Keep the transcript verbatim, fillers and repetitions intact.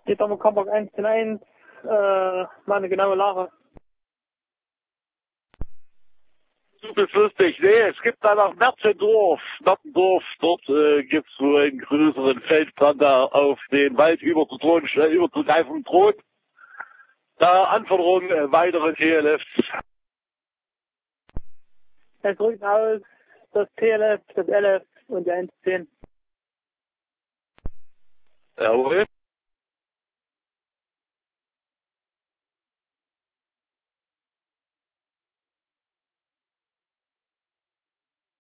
Geht am Kambock eins zu eins, äh, meine genaue Lage. Du bist lustig. Nee, es gibt da noch Merzendorf. Merzendorf, dort äh, gibt es so einen größeren Feldplan da auf den Wald überzudrohen, schnell überzugreifen droht. Da Anforderungen, äh, weitere T L Fs. Es rückt aus das T L F, das L F und der eins zehn. Jawohl.